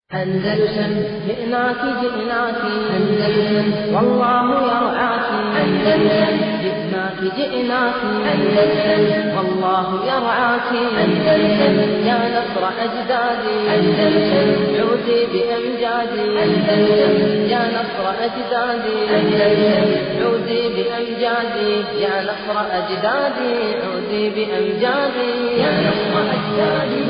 أندلسن جئناك جئناك أندلسن والله يرعاك أندلسن جئناك جئناك أندلسن والله يرعاك أندلسن يا نصر أجدادي أندلسن عودي بأمجادي أندلسن يا نصر أجدادي أندلسن عودي بأمجادي يا نصر أجدادي عودي بأمجادي يا نصر أجدادي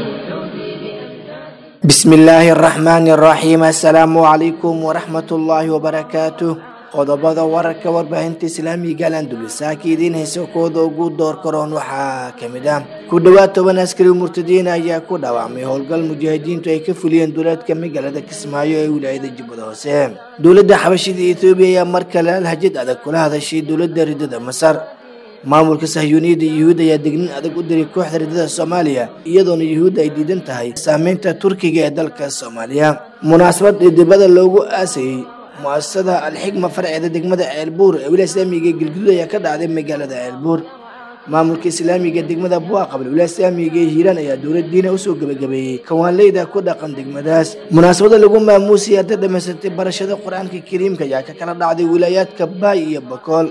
بسم الله الرحمن الرحيم السلام عليكم ورحمة الله وبركاته qodobada wararka warbaahinta islaamiga Landulsaakiidin heesokooda ugu door karoon waxa kamid ah ku dhawaad 10 askari murtadiin ayaa ku dhaawacmay howlgal mujaahidiintu ay ka fuliyeen dowladka magaalada Kismaayo ee wilaayada Jubbada Hoose dowladda Xabashida Itoobiya ayaa markale lahjad adag kula hadashay dowladda ridada Masar maamulka Sahyuuniyadda Yuhuudda ayaa dignin adag u diray kooxda ridada Soomaaliya iyadoona Yuhuudda ay diidan tahay saameynta Turkiga ee dalka Soomaaliya munaasabad dibadda loogu aasay mu'assasada al-Xigma farceeda degmada Ceelbuur ee wilaayada Islaamiga Galgaduud ayaa ka dhacday magaalada Ceelbuur maamulka Islaamiga degmada Buaqabl wilaayada Islaamiga Hiiraan ayaa dowladda diina u soo gabagabeeyay kawaanleyda ku dhaqan degmadaas munaasabada lagu maamuusay ardayda dhameysatay barashada Quraanka Kariimka ayaa ka kala dhacday wilaayadka Baay iyo Bakool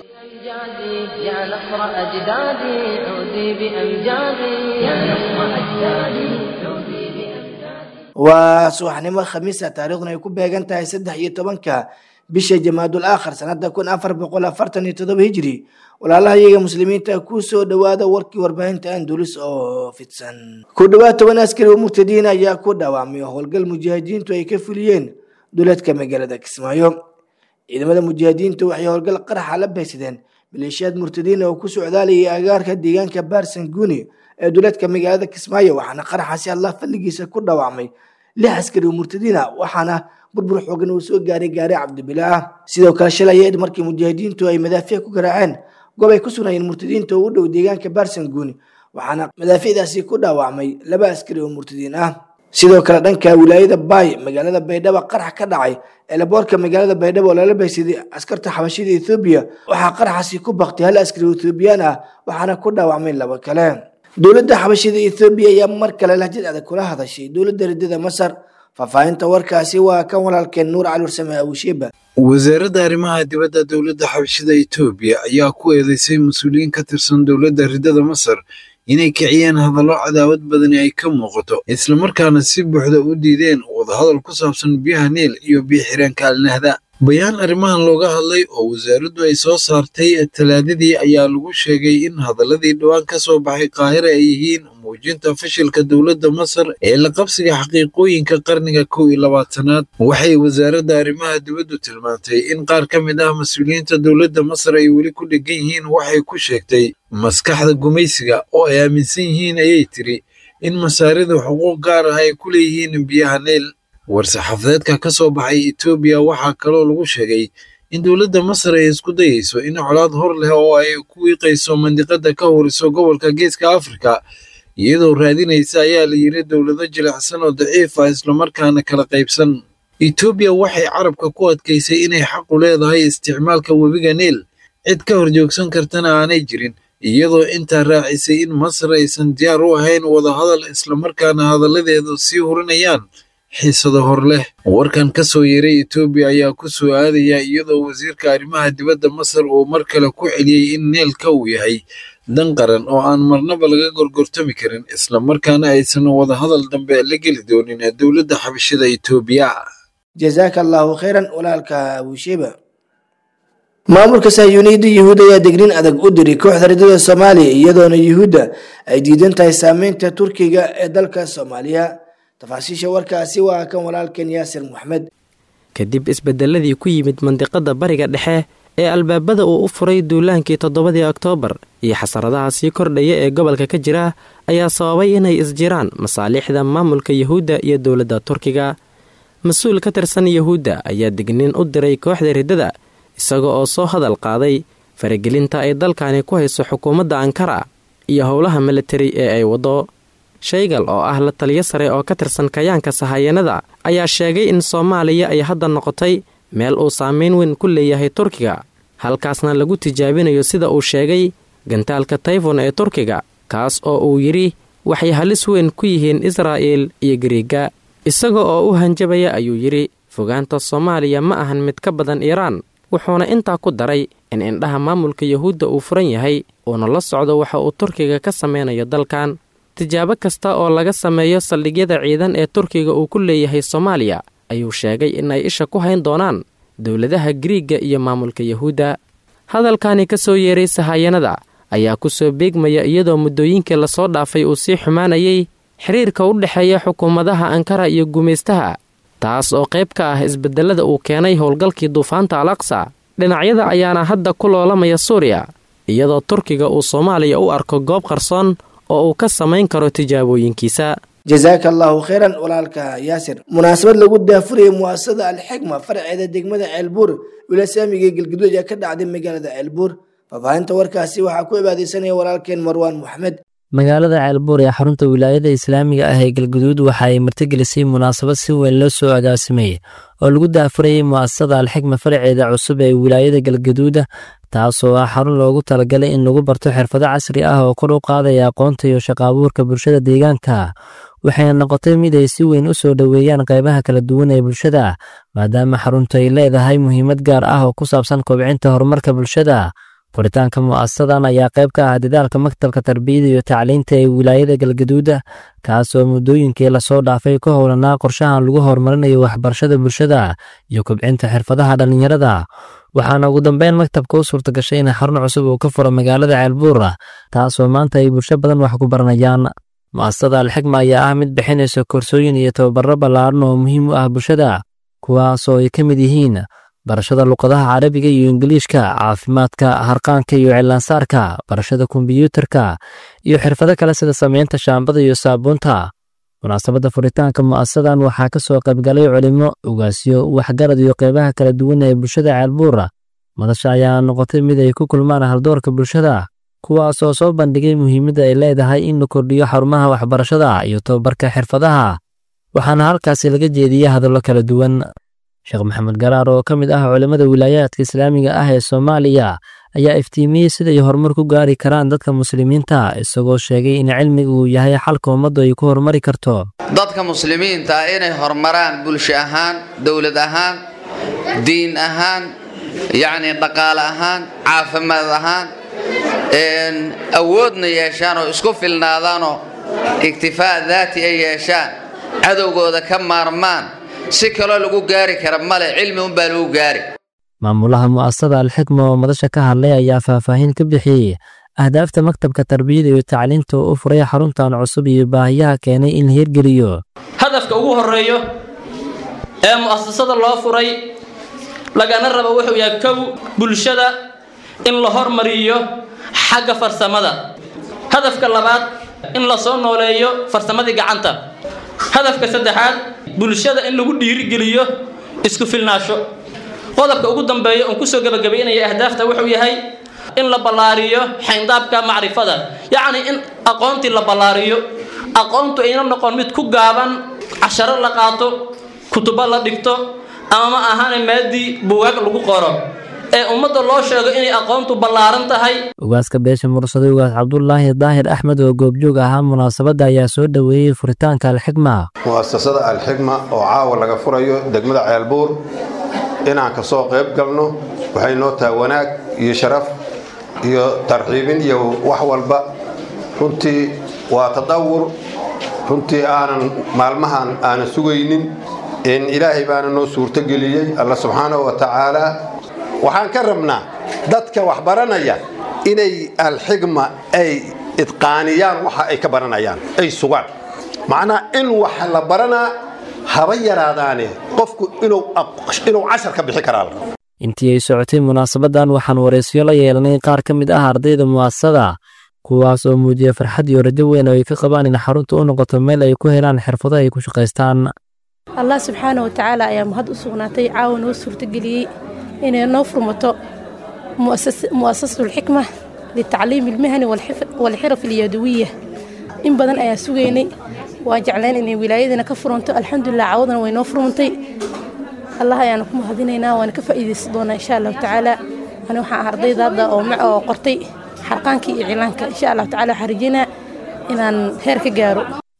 يا نصر أجدادي عودي بأمجادي يا نصر أجدادي عودي بأمجادي وصباحنimo khamiisa taariikhdu ay ku beegan tahay 13 bisha Jamaadul Aakhir sanada 1447 Hijri walaalahayaga muslimiinta ku soo dhawaada warkii warbaahinta Andalus oo fidsan ku dhawaad 10 askari oo murtadiin ayaa ku dhaawacmay howlgal mujaahidiintu ay ka fuliyeen dowladka magaalada Kismaayo ciidamada mujaahidiintu waxay howlgal qarax la beegsadeen maleeshiyad murtadiin oo ku socdaalaya agaarka deegaanka Baarsanguuni ee dowladka magaalada Kismaayo waxaana qaraxaasi Allah fadligiisa ku dhaawacmay 6 askari murtadiin waxaana burbur xoogan uu soo gaaray Cabdibilaah sidoo kale shalay markii mujaahidiintu ay madaafiic ku garaaceen goob ay ku sugnayeen murtadiinta u dhow deegaanka Baarsanguuni waxaana madaafiicdaasi ku dhaawacmay 2 askari oo murtadiin sidoo kale dhanka wilaayada Baay magaalada Baydhabo qarax ka dhacay ee laboorka magaalada Baydhabo lala beegsaday askarta Xabashida Itoobiya waxa qaraxaasi ku baqtay hal askari Itoobiyaan waxaana ku dhaawacmay 2 kale dowladda Xabashida Itoobiya ayaa mar kale lahjad adag kula hadashay dowladda ridada Masar faafahinta warkaasi waa kan walaalkeen Nuur Cali Warsame Awshiba wasaaradda arrimaha dibadda dowladda Xabashida Itoobiya ayaa ku eedeysay mas'uuliyiin ka tirsan dowladda ridada Masar inay kiciyeen hadallo cadaawad badan ay ka muuqato isla markaana si buuxda u diideen wadahadal ku saabsan biyaha Niil iyo biyo xireenka Al-Nahda bayaan arrimahan looga hadlay oo wasaaraddu ay soo saartay Talaadadii ayaa lagu sheegay in hadaladii dhawaan ka soo baxay Qaahira ay yihiin muujinta fashilka dowladda Masar ee la qabsiga xaqiiqooyinka qarniga 21aad waxay wasaaradda arrimaha dibaddu tilmaantay in qaar ka mid ah mas'uuliyiinta dowladda Masar ay weli ku dhagan yihiin waxay ku sheegtay maskaxda gumaysiga oo ay aaminsan yihiin ayay tiri in masaaridu xuquuq gaar ah ay ku leeyihiin biyaha Niil war-saxaafadeedka ka soo baxay Itoobiya waxaa kaloo lagu sheegay in dowladda Masar ay isku dayayso in colaad hor leh oo ay ku wiiqayso mandiqada ka horiso gobolka Geeska Afrika iyadoo raadinaysa ayaa la yiri dowlado jilicsan oo daciif ah isla markaana kala qaybsan Itoobiya waxay carabka ku adkaysay inay xaq u leedahay isticmaalka webiga Niil cid ka horjoogsan kartana aanay jirin iyadoo inta raacisay in Masar aysan diyaar u ahayn wada hadal isla markaana hadaladeedu sii hurinayaan xiisado hor leh warkan ka soo yeeray Itoobiya ayaa ku soo aadaya iyadoo wasiirka arrimaha dibadda Masar uu mar kale ku celiyay in Niilka uu yahay dan qaran oo aan marnaba laga gorgortami karin isla markaana aysan wada hadal dambe la geli doonin dowladda Xabashida Itoobiya jazakallahu khairan walaalka Awshiba maamulka Sahyuuniyadda Yuhuudda ayaa dignin adag u diray kooxda ridada Soomaaliya iyadoona Yuhuudda ay diidan tahay saameynta Turkiga ee dalka Soomaaliya tafaasiisha warkaasi waa kan walaalkeen Yaasir Maxmed kadib isbedeladii ku yimid mandiqada bariga dhexe ee albaabada uu u furay duulaankii 7 Oktoobar iyo xasaradaha sii kordhaya ee gobolka ka jira ayaa sababay inay isjiraan masaalixda maamulka Yuhuudda iyo dowladda Turkiga mas'uul ka tirsan Yuhuudda ayaa dignin u diray kooxda ridada isaga oo soo hadal qaaday faragelinta ay dalkani ku hayso xukuumadda Ankara iyo howlaha military ee ay wado shaygal oo ah la taliye sare oo ka tirsan kayaanka sahayanada ayaa sheegay in Soomaaliya ay hadda noqotay meel uu saameyn weyn ku leeyahay Turkiga halkaasna lagu tijaabinayo sida uu sheegay gantaalka Typhoon ee Turkiga kaas oo uu yiri waxay halis weyn ku yihiin Israa'iil iyo Giriiga isaga oo u hanjabaya ayuu yidhi fogaanta soomaaliya ma ahan mid ka badan iiraan wuxuuna intaa ku daray in indhaha maamulka yuhuudda uu furan yahay uuna la socdo waxa uu turkiga ka samaynayo dalkan tijaabo kasta oo laga sameeyo saldhigyada ciidan ee turkiga uu ku leeyahay soomaaliya ayuu sheegay in ay isha ku hayn doonaan dowladaha Giriigga iyo maamulka Yahuudda. Hadalkani ka soo yeeray sahayanada ayaa ku soo beegmaya iyadoo muddooyinkii la soo dhaafay uu sii xumaanayay xiriirka u dhexeeya xukuumadaha Ankara iyo gumaystaha, taas oo qayb ka ah isbedelada uu keenay howlgalkii duufaanta Al-Aqsa. Dhinacyada ayaana hadda ku loolamaya Suuriya, iyadoo Turkiga uu Soomaaliya u arko goob qarsoon oo uu ka samayn karo tijaabooyinkiisa. jazaaka allahu khayran walaalka yaasir. munaasabad lagu daafurayay mu'asasada Al-Xigma farceeda degmada Ceelbuur wilasaamiga Galgaduud ayaa ka dhacday magaalada Ceelbuur. faafahinta warkaasi waxaa ku ibaadeysanaya walaalkeen Marwaan Maxamed. magaalada Ceelbuur ee xarunta wilaayada islaamiga ah ee Galgaduud waxa ay martigelisay munaasabad si weyn loo soo agaasimay oo lagu daafurayay mu'asasada Al-Xigma farceeda cusub ee wilaayada Galgaduud, taasoo ah xarun loogu talagalay in lagu barto xirfado casri ah oo kor u qaadaya aqoonta iyo shaqo abuurka bulshada deegaanka. waxay noqotay mid ay si weyn u soo dhaweeyaan qaybaha kala duwan ee bulshada, maadaama xaruntu ay leedahay muhiimad gaar ah oo ku saabsan kobcinta horumarka bulshada. furitaanka mu'asasadan ayaa qayb ka ah dadaalka maktabka tarbiyada iyo tacliinta ee wilaayada Galgaduud, kaasoo muddooyinkii la soo dhaafay ka howlanaa qorshahan lagu horumarinayo waxbarashada bulshada iyo kobcinta xirfadaha dhalinyarada. waxaana ugu dambeyn maktabka u suurtagashay in xarun cusub uu ka furo magaalada Ceelbuur, taasoo maanta ay bulsho badan wax ku baranayaan. mu'asasada Al-Xigma ayaa ah mid bixinaysa koorsooyin iyo tababaro ballaaran oo muhiim u ah bulshada, kuwaasoo ay ka mid yihiin barashada luqadaha carabiga iyo ingiliishka, caafimaadka, harqaanka iyo cilaansaarka, barashada kombiyuutarka iyo xirfado kale sida samaynta shaambada iyo saabuunta. munaasabadda furitaanka mu'asasadan waxaa ka soo qaybgalay culimo, ugaasyo, waxgarad iyo qaybaha kala duwan ee bulshada Ceelbuur. madasha ayaa noqotay mid ay ku kulmaan haldoorka bulshada, kuwaas oo soo bandhigay muhiimadda ay leedahay in la kordhiyo xarumaha waxbarashada iyo tababarka xirfadaha. waxaana halkaasi laga jeediyay hadallo kala duwan. sheekh maxamed garaar oo ka mid ah culimada wilaayaadka islaamiga ah ee Soomaaliya ayaa iftiimiyey sida ay horumar ku gaari karaan dadka muslimiinta, isagoo sheegay in cilmigu uu yahay xalka ummaddu ay ku horumari karto. dadka muslimiinta inay horumaraan bulsho ahaan, dowlad ahaan, diin ahaan, yacni dhaqaale ahaan, caafimaad ahaan, awoodna yeeshaan oo isku filnaadaanoo iktifaa daati ay yeeshaan, cadowgooda ka maarmaan, si kaloo lagu gaari kara male, cilmi un baa lagu gaari. maamulaha mu'asasada Al-Xigma oo madasha ka hadlay ayaa faahfaahin ka bixiyey ahdaafta maktabka tarbiyada iyo tacliinta oo u furay xaruntan cusub iyo baahiyaha keenay in la hirgeliyo. hadafka ugu horeeyo ee mu'asasada loo furay lagana rabo wuxuu yahay kow, bulshada in la hormariyo xagga farsamada. hadafka labaad, in la soo nooleeyo farsamadii gacanta. hadafka saddexaad, bulshada in lagu dhiirigeliyo isku filnaasho. qodobka ugu dambeeya oo ku soo gabagabeynaya ahdaafta wuxuu yahay in la ballaariyo xayndaabka macrifada, yacni in aqoontii la ballaariyo. aqoontu ayna noqon mid ku gaaban casharo la qaato, kutubo la dhigto, ama ma ahaan maadii buugaag lagu qoro, ee ummadda loo sheego inay aqoontu ballaaran tahay. ugaaska beesha mursada ugaas Cabdullaahi Daahir Axmed oo goobjoog ahaa munaasabadda ayaa soo dhaweeyey furitaanka Al-Xigma. mu'asasada Al-Xigma oo caawa laga furayo degmada Ceelbuur inaan ka soo qayb galno waxay noo tahay wanaag iyo sharaf iyo tarxiibin iyo wax walba. runtii waa tadawur, runtii aanan maalmahan aanan sugaynin, in ilaahay baana noo suurtageliyey Allah subxaanahu wa tacaala. waxaan ka rabnaa dadka wax baranaya inay Al-Xigma ay idqaaniyaan waxa ay ka baranayaan, ay sugaan. macnaa in wax la baranaa haba yaraadaane qofku inuu cashar ka bixi karaa. intii ay socotay munaasabadan waxaan wareysyo la yeelanay qaar ka mid ah ardayda mu'asasada, kuwaas oo muujiyay farxad iyo rajo weyn oo ay ka qabaan in xaruntu u noqoto meel ay ku helaan xirfado ay ku shaqaystaan. Allah subxaanahu wa tacaala ayaa mahad u sugnaatay caawan oo suurtageliyey inay noo furmato mu'asasatu Al-Xigma litacliim ilmahani walxiraf alyadawiyya. in badan ayaa sugaynay, waan jeclayn inay wilaayadana ka furanto. alxamdulilah caawadana way noo furmantay. allah ayaana ku mahadinaynaa, waana ka faa'iidaysan doonaa insha allahu tacaala. ani waxaan ah ardayda hadda oo qortay xarqaankii iyo cilaanka. insha allahu tacaala waxaan rajaynaa inaan heer ka gaaro.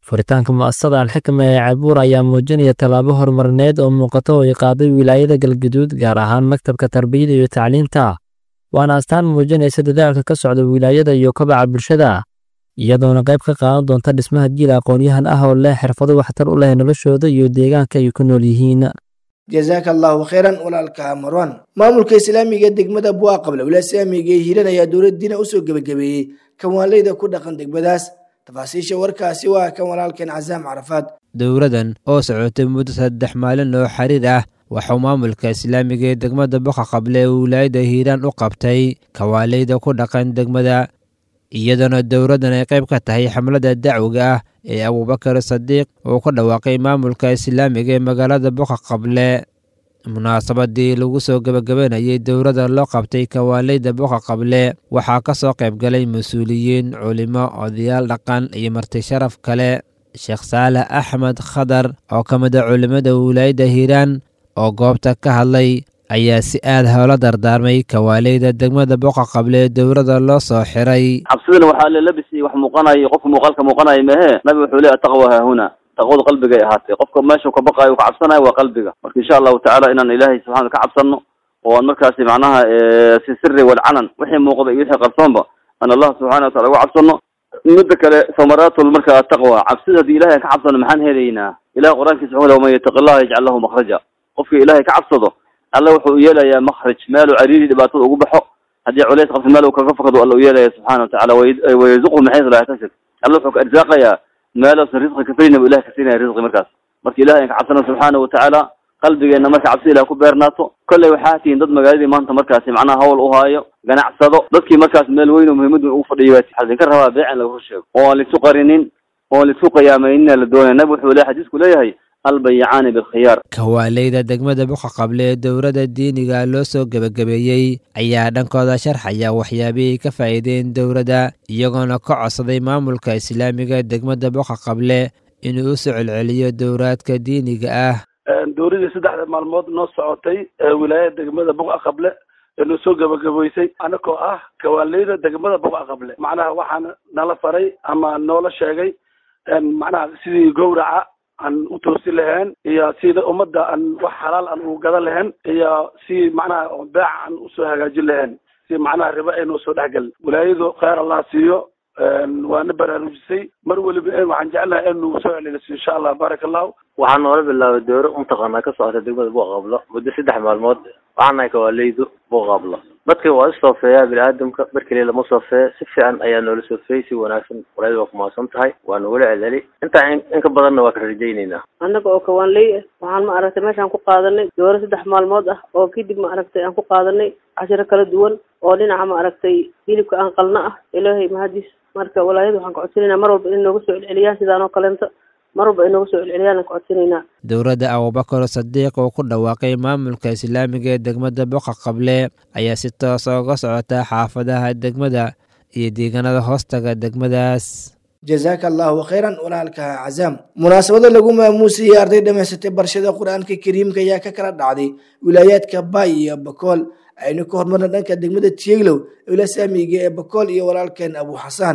furitaanka mu'asasada alxikma ee ceelbuur ayaa muujinaya tallaabo horumarineed oo muuqato oo ay qaaday wilaayada galgaduud gaar ahaan maktabka tarbiyada iyo tacliinta waana astaan muujinaysa dadaalka ka socda wilaayada iyo kobaca bulshada iyadoona qayb ka qaadan doonta dhismaha jiil aqoon-yahan ah oo leh xirfado waxtar u leh noloshooda iyo deegaanka ay ku nool yihiin jazaaka allahu khayran walaalka marwan maamulka islaamiga degmada bu'a qabla wilaayada islaamiga ee hiiraan ayaa dowladdiina usoo gebagabeeyey kanwaaleyda ku dhaqan degmadaas tafaasiisha warkaasi waa kan walaalkeen casaam carafaad dowladan oo socotay muddo 3 maalin oo xiriir ah waxuu maamulka islaamiga ee degmada buqa qable ee wilaayada hiiraan u qabtay kanwaaleyda ku dhaqan degmada iyadana dowladan ay qayb ka tahay xamlada dacwiga ah ee Abubakar Sadiiq oo ku dhawaaqay maamulka islaamiga ee magaalada buqa qable munaasabadii lagu soo gabagabeynayay dowladda loo qabtay kanwaaleyda buqa qable waxaa ka soo qayb galay mas-uuliyiin culimo odayaal dhaqan iyo marti sharaf kale Sheekh Saalax Axmed Khadar oo ka mid ah culimada wilaayada hiiraan oo goobta ka hadlay ayaa si aad hawla dardaarmay kanwaaleyda degmada buqa qable ee dowladda loo soo xiray cabsidana waxaa la labisay wax muuqanayo qofka muuqaalka muuqanayo mehe nabi wuxuu leeyahay taqwa huna taqwada qalbiga ay ahaatay qofka meesha ka baqayo ka cabsanayo waa qalbiga marka insha Allah ta'ala inaan ilaahay subhanahu ka cabsano oo aan markaas macnaha si sirri wal calan wixii muuqda iyo wixii qarsoonba aan Allah subhanahu wa ta'ala uga cabsano mid kale samaraatul marka taqwa cabsida ilaahay ka cabsano maxaan helaynaa ilaahay quraankiisa wuxuu leeyahay yattaqillaha yaj'al lahu makhraja qofka ilaahay ka cabsado Allah wuxuu yeelayaa makhraj meel cariiri dhibaatada ugu baxo hadii culays qabto meel uu kaga fakado Allah yeelayaa subhanahu wa ta'ala way yuzuqu min haythu la yahtasib Allah wuxuu ka arsaaqaya meel rizqi kafayna ilaahay ka siinaya rizqi markaas marka ilaahay ka cabsano subhanahu wa ta'ala qalbigeena marka cabsi ilaahay ku beernaato kulay waxa tiin dad magaaladii maanta markaas macnaha hawl u haayo ganacsado dadkii markaas meel weyn oo muhiimad u fadhiyo waxaan ka rabaa beecan lagu sheego oo la isku qarinin oo la isku qiyaamayna la doonay nabi wuxuu leeyahay xadiisku leeyahay albay'ani bil khiyar kanwaaleyda degmada buqa qable ee dowladda diiniga loo soo gabagabeeyey ayaa dhankooda sharxaya waxyaabihii ka faa'iideen dowladda iyagoona ka codsaday maamulka islaamiga degmada buqa qable inuu u soo celceliyo dowraadka diiniga ah dowladii 3 maalmood noo socotay wilaayada degmada buqa qable inuu soo gabagabeysay anakoo ah kanwaaleyda degmada buqa qable macnaha waxaan nala faray ama noola sheegay macnaha sidii gowraca aan u toosi lahayn iyo sida ummadda aan wax xalaal aan u gadan lahayn iyo si macnaha baac aan u soo hagaajin lahayn si macnaha riba aynu soo dhaxgal wilaayadu khayr Allah siiyo waana baraarujisay mar waliba waxaan jeclahay inuu soo celiyo insha Allah barakallahu waxaan noola bilaabay dooro untaqana ka socota degmada buqa qable muddo 3 maalmood waxaan ay kanwaaleydu buqa qable dadkii waa soo feeyaa bini'aadamka markii lama soo feeyo si fiican ayaa noola soo feeyay si wanaagsan walaal waa ku maasan tahay waan wala celceli inta ka badanna waa ka rajaynayna annaga oo kanwaaley waxaan ma aragtay meeshaan ku qaadanay dooro 3 maalmood ah oo kadib ma aragtay aan ku qaadanay casharo kala duwan oo dhinaca ma aragtay hilibka aan qalna ah ilaahay mahadiis marka walaayadu waxaan ka codsanaynaa mar walba in nooga soo celceliyaan sidaan oo kaleento marba inoo soo celceliyaan ku codsanayna dowladda Abubakar Sadiiq oo ku dhawaaqay maamulka islaamiga ee degmada buqa qable ayaa si toos ah uga socota xaafadaha degmada iyo deegaanada hoostaga degmadaas jazaaka allahu khayran walaalka cazaam munaasabada lagu maamuusay arday dhameysatay barashada quraanka kariimka ayaa ka kala dhacday wilaayadka Bay iyo Bakool aynu ka hormarna dhanka degmada Tieglow wilaayada islaamiga ee Bakool iyo walaalkeen Abu Xasan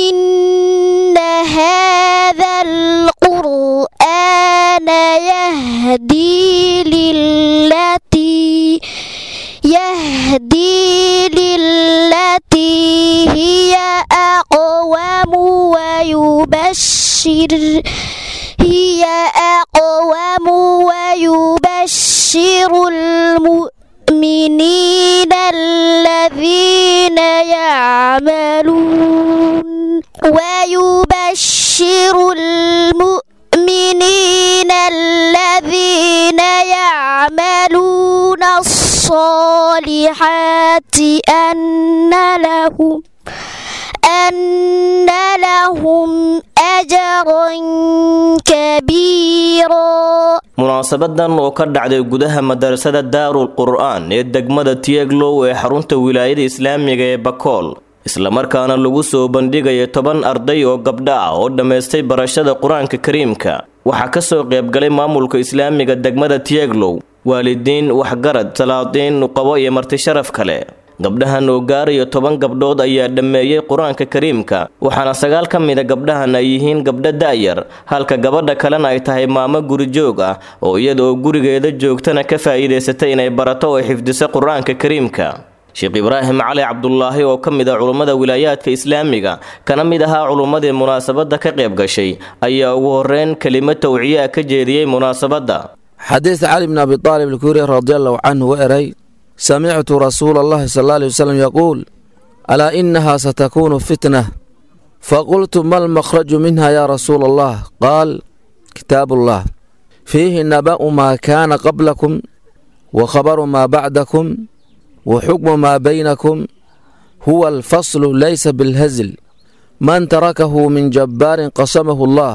هذا القرآن يهدي للتي هي أقوم ويبشر المؤمنين الذين يعملون الصالحات أن لهم أجرا كبيرا. munaasabadan oo ka dhacday gudaha madarasada Daarul Qur'aan ee degmada Tieglow ee xarunta wilaayada islaamiga ee Bakool isla markaana lagu soo bandhigay 10 arday oo gabdho ah oo dhameystay barashada Quraanka Kariimka waxa ka soo qayb galay maamulka islaamiga degmada Tieglow waalidiin waxgarad salaadiin nuqabo iyo marti sharaf kale gabdhahan oo gaarayo 10 gabdhood ayaa dhammeeyey qur-aanka kariimka waxaana 9 ka mid ah gabdhahan ay yihiin gabdho da'yar halka gabadha kalena ay tahay maamo guri joog ah oo iyadoo gurigeeda joogtana ka faa'iideysatay inay barato oo xifdiso qur-aanka kariimka Sheekh Ibraahim Cali Cabdullaahi oo ka mid ah culimada wilaayaadka islaamiga kana mid ahaa culimadii munaasabada ka qayb gashay ayaa ugu horeen kelimad tawciya ka jeediyay munaasabada حديث علي بن أبي طالب الكوري رضي الله عنه وإري سمعت رسول الله صلى الله عليه وسلم يقول ألا إنها ستكون فتنة فقلت ما المخرج منها يا رسول الله قال كتاب الله فيه نبأ ما كان قبلكم وخبر ما بعدكم وحكم ما بينكم هو الفصل ليس بالهزل من تركه من جبار قسمه الله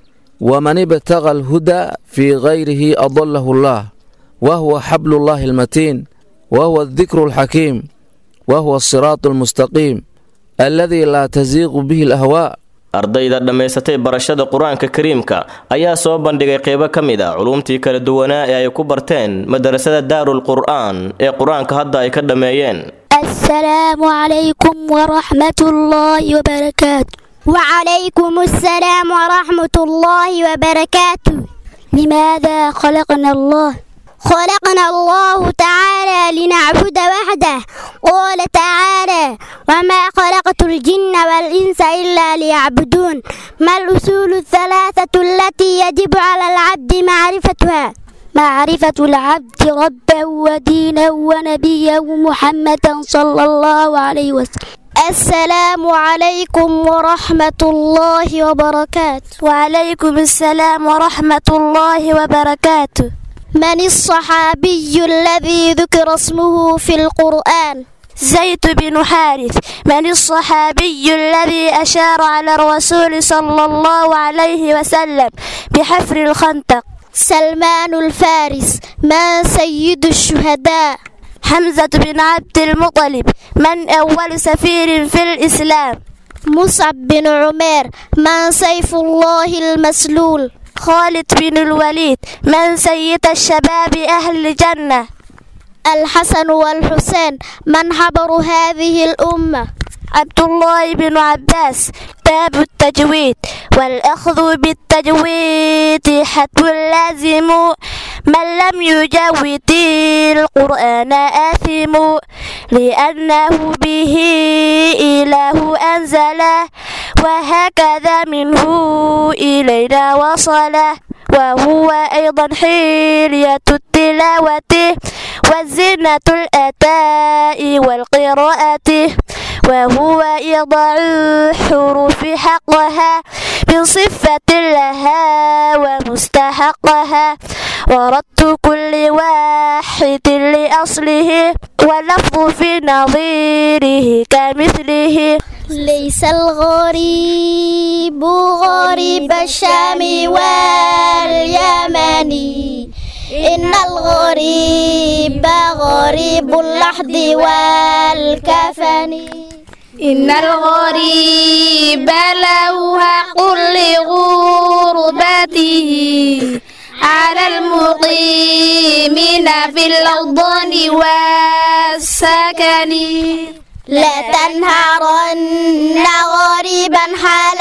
ومن ابتغى الهدى في غيره أضله الله وهو حبل الله المتين وهو الذكر الحكيم وهو الصراط المستقيم الذي لا تزيغ به الأهواء ardayda dhameysatay barashada quraanka kariimka ayaa soo bandhigay qaybo kamid ah culumtii kala duwanaa ee ay ku barteen madrasada Daarul Qur'aan ee quraanka hadda ay ka dhameeyeen السلام عليكم ورحمة الله وبركاته وعليكم السلام ورحمة الله وبركاته لماذا خلقنا الله؟ خلقنا الله تعالى لنعبد وحده قال تعالى وما خلقت الجن والإنس إلا ليعبدون ما الأصول الثلاثة التي يجب على العبد معرفتها؟ معرفة العبد ربه ودينه ونبيه محمدا صلى الله عليه وسلم السلام عليكم ورحمة الله وبركاته وعليكم السلام ورحمة الله وبركاته من الصحابي الذي ذكر اسمه في القرآن؟ زيد بن حارث. من الصحابي الذي أشار على الرسول صلى الله عليه وسلم بحفر الخندق؟ سلمان الفارس. من سيد الشهداء؟ حمزة بن عبد المطلب. من أول سفير في الإسلام؟ مصعب بن عمير. من سيف الله المسلول؟ خالد بن الوليد. من سيد الشباب أهل الجنة؟ الحسن والحسين. من حبر هذه الأمة؟ عبد الله بن عباس. باب التجويد. والأخذ بالتجويد حتم لازم من لم يجود القرآن آثم لأنه به إله أنزله وهكذا منه إلينا وصله وهو أيضا حلية التلاوة وزنة الأداء والقراءة وهو إضاع الحروف حقها من صفة لها ومستحقها ورد كل واحد لأصله واللفظ في نظيره كمثله ليس الغريب غريب الشام واليمن إن الغريب غريب اللحد والكفن إن الغريب له حق لغربته على المقيمين في الأوطان والسكن لا تنهرن غريبا حال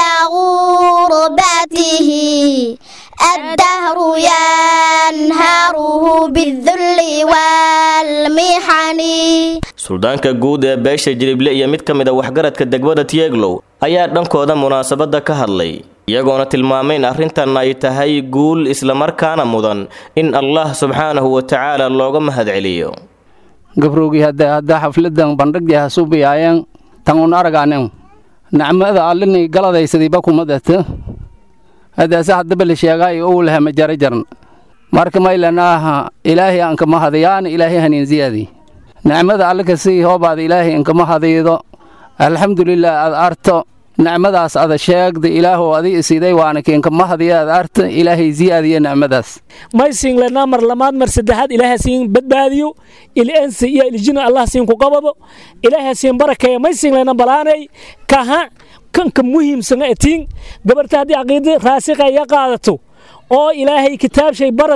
غربته الدهر ينهره بالذل والمحن suldaanka guud ee beesha jilible iyo mid ka mid ah waxgaradka degmada Tieglow ayaa dhankooda munaasabada ka hadlay iyagoona tilmaamay in arrintan ay tahay guul isla markaana mudan in Allah subhanahu wa ta'ala looga mahadceliyo gabroogi hadda xafladan bandhigyaha suubiyaayeen tan un aragaanen nacmada allini galadaysadii ba kuma dadta هذا ساعد دبل شيء أولها مجرجرن مارك ما إلنا إلهي أنك ما هذيان إلهي هنين زيادي نعم هذا على كسي هو بعد إلهي أنك ما هذي الحمد لله الأرض نعم هذا هذا الشيء ذي إله وذي سيدي وأنا كأنك ما هذي الأرض إلهي زيادي نعم هذا ما يسين لنا مرلمان مرسدحات إلهي سين بداديو الإنس الجن الله سين كقبضه إلهي سين بركة ما يسين لنا بلاني كها كان مهم سنتين قبرت هذه عقيدة راسخة يقعدته أو إلهي كتاب شيء برته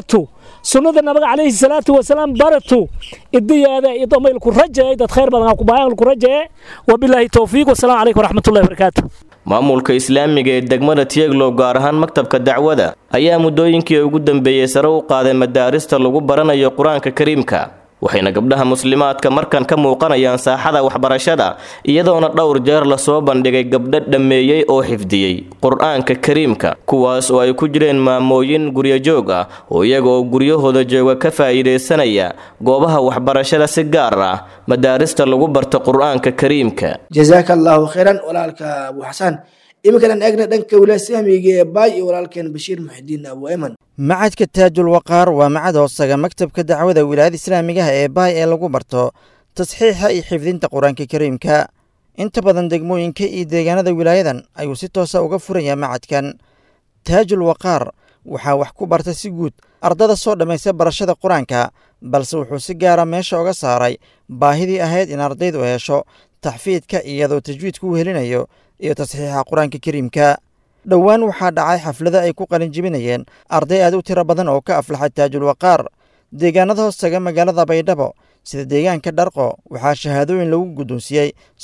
sunnada nabiga calayhi salaatu wasalaam baratu idiyaada idomaylku rajay dad khayr badan ku baahan ku rajay wabillahi tawfiiq wasalaamu calaykum waraxmatullaahi wabarakaatuh maamulka islaamiga ee degmada Tieglow gaar ahaan maktabka dacwada ayaa muddooyinkii ugu dambeeyay sare u qaaday madaarista lagu baranayo quraanka kariimka waxayna gabdhaha muslimaadka markan ka muuqanayaan saaxada waxbarashada iyadoona dhowr jeer la soo bandhigay gabdho dhameeyay oo xifdiyay quraanka kariimka kuwaas oo ay ku jireen maamooyin guryo joog ah oo iyaga oo guryahooda jooga ka faa'iideysanaya goobaha waxbarashada si gaar ah madaarista lagu barto quraanka kariimka jazakallahu khairan walaalka Abu Xasan imikadan eegna dhanka wilaasahmiga ee Baay iyo walaalkeen Bashiir Muxdiin Abu Ayman macadka taajul waqaar waa macad hoosaga maktabka dacwada wilaayada islaamiga ee Baay ee lagu barto tasxiixa iyo xifdinta quraanka kariimka inta badan degmooyinka iyo deegaanada wilaayadan ayuu si toos ah uga furaya macadkan taajul waqaar waxa wax ku barta si guud ardada soo dhameysay barashada quraanka balse wuxuu si gaar ah meesha uga saaray baahidii ahayd in ardaydu hesho taxfiidka iyadoo tajwiidku u helinayo iyo tasxiixa quraanka kariimka dhowaan waxaa dhacay xaflada ay ku qalin jibinayeen arday aad u tiro badan oo ka aflaxay taajul waqaar deegaanada hoostaga magaalada Baydhabo sida deegaanka Dharqo waxaa shahaadooyin lagu guddoonsiiyey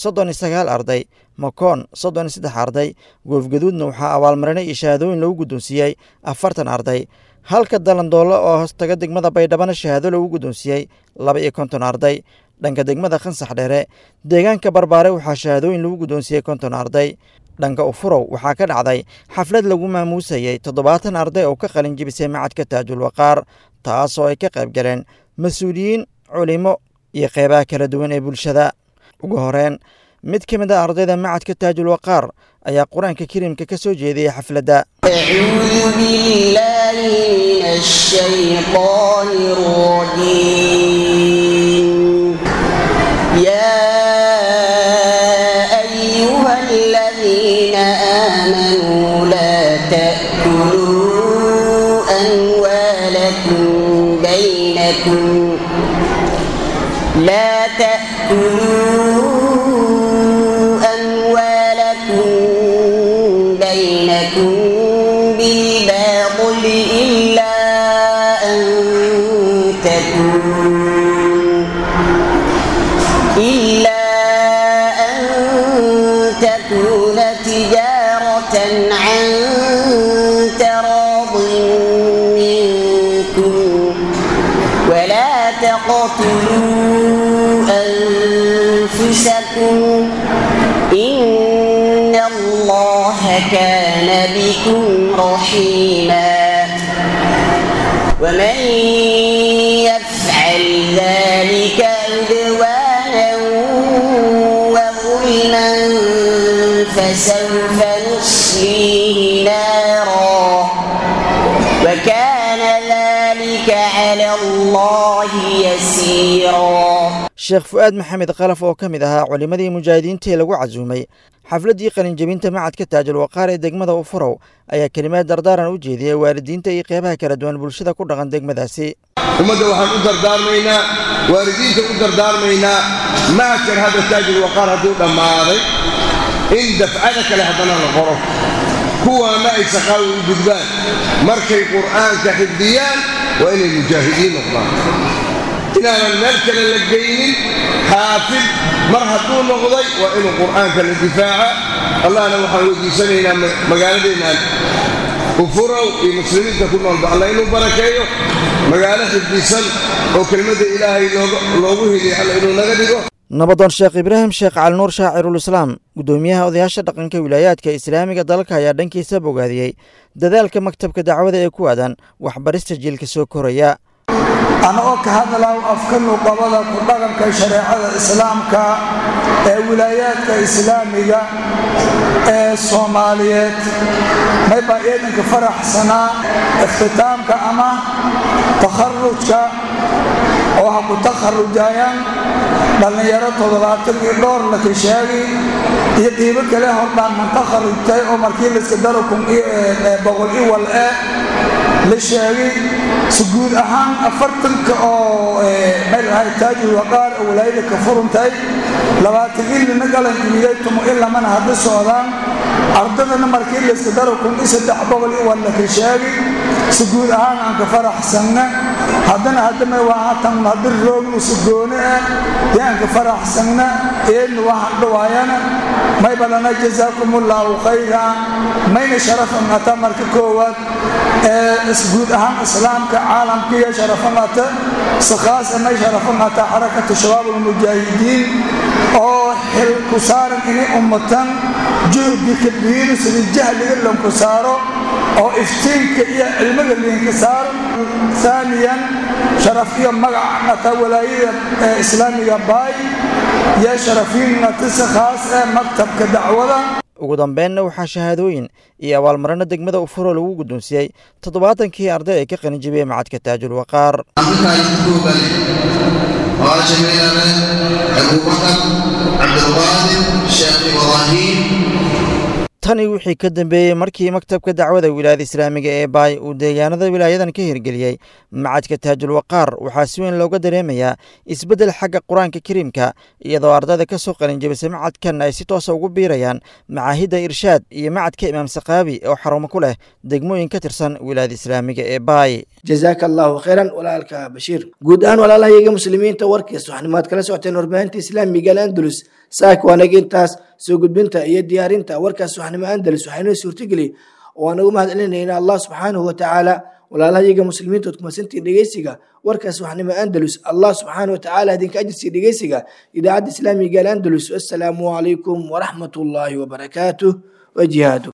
39 arday Makoon 33 arday Goofgaduudna waxaa abaalmarinay iyo shahaadooyin lagu guddoonsiiyey 40 arday halka Dalandoolo oo hoostaga degmada Baydhabana shahaado lagu guddoonsiiyey 52 arday dhanka degmada Khansax Dheere deegaanka Barbaare waxaa shahaadooyin lagu guddoonsiiyey 50 arday dhanka Ufurow waxaa ka dhacday xaflad lagu maamuusayay 70 arday oo ka qalin jibisay macadka taajul waqaar taas oo ay ka qayb galeen mas'uuliyiin culimo iyo qeybaha kala duwan ee bulshada ugu horeen mid ka mid ah ardayda macadka taajul waqaar ayaa quraanka kariimka ka soo jeediyay xafladda a'uudu billahi minash shaytaanir rajiim ya ayyuhalladhina aamanu la ta'kulu amwalakum bainakum la ta'kulu بالباطل إلا أن تكون تجارة عن تراض منكم ولا تقتلوا أنفسكم إن الله كان بكم رحيما ومن يفعل ذلك عدوانا وظلما فسوف نصليه نارا وكان ذلك على الله يسيرا Sheekh Fuad Maxamed Qalaf oo kamid ahaa culimadii mujaahidiinta ee lagu casuumay xafladii qalin jabinta macadka taajul waqaar ee degmada Ufurow ayaa kalimaad dardaaran u jeediyay waalidiinta iyo qeybaha kala duwan bulshada ku dhaqan degmadaasi ummadda waxaan u dardaarmaynaa waalidiinta u dardaarmaynaa macadkan hada taajul waqaar hadduu dhammaaday in dafcada kale haddana la qoro kuwaana ay shaqaawi u gudbaan markay qur'aanka xifdiyaan waa inay mujaahidiin noqdaan inaanan meel kale la geynin xaafid mar hadduu noqday waa inuu qur'aanka la difaaca allahna waxaan weydiisanaynaa magaaladeennan Ufurow iyo muslimiinta ku noolba alla inuu barakeeyo magaalo xifdisan oo kelmadda ilaahay loogu heliyo alla inuu naga dhigo nabadoon Sheekh Ibraahim Sheekh Cali Nuur Shaacirul Islaam gudoomiyaha odayaasha dhaqanka wilaayadka islaamiga dalka ayaa dhankiisa bogaadiyay dadaalka maktabka dacwada ee ku aadan waxbarista jiilka soo koraya anagoo ka hadlayo afka nuqabada ku dhaqanka shareecada islaamka ee wilaayaadka islaamiga ee Soomaaliyeed mayba eedanka faraxsanaa iftitaamka ama takharrujka oo ha ku takharrujayaan dhalinyaro 72 la ka sheegay iyo qiibo kale hordaan man takharrujtay oo markii la iska daro kun boqol wal la sheegay suguud ahaan afartanka oo meel ay taajul waqaar walaayada ka furantay 20 nagalan ilaa ilaa man hadda soodaan ardadana markii la iska daro kun 300 wal la ka sheegay suguud ahaan aan ka faraxsanna haddana haddamay waatan haddii roognu sugoone ah yaanka faraxsanna eedna waxaan dhawaayana may balana jazaakumullaahu khayra mayna sharafamata marka koowaad guud ahaan islaamka caalamka iyo sharafamata sakhaasa may sharafamata xarakatu shabaab almujaahidiin oo xil ku saaran inay ummatan juhdi kabiir sidii jahliga lanku saaro oo iftiinka iyo cilmiga liinka saaro ثانيا شرف iyo magaca walaayada islaamiga baay ya sharafina tisakhaas maktabka dacwada ugu dambeynna waxaa shahaadooyin iyo abaalmarino degmada Ufuro lagu guddoonsiiyay 70kii arday ee ka qalin jabiyay macadka Taajul Waqaar tani wixii ka dambeeyay markii maktabka dacwada wilaayada islaamiga ee baay uu deegaanada wilaayadan ka hirgeliyay macadka Taajul Waqaar waxaa si weyn looga dareemayaa isbedel xagga quraanka kariimka iyadoo ardayda ka soo qalin jabisay macadkan ay si toos ah ugu biirayaan macaahidda irshaad iyo macadka imaam saqaabi oo xarumo ku leh degmooyin ka tirsan wilaayada islaamiga ee baay jazakallahu khairan walaalka Bashiir guud ahaan walaalahayaga muslimiinta warkiis waxnimaad kala socoteen warbaahinta islaamiga Andalus saak wanagintaas soo gudbinta iyo diyaarinta warkaas waxnimo Andalus waxaynu suurtageli oo aan ugu mahadcelinaynaa Allah subhanahu wa ta'ala walaalahayaga muslimiinta kuma santii dhageysiga warkaas waxnimo Andalus Allah subhanahu wa ta'ala idinka ajirsi dhageysiga idaacada islaamiga Andalus assalamu alaykum wa rahmatullahi wa barakatuh wa jihadu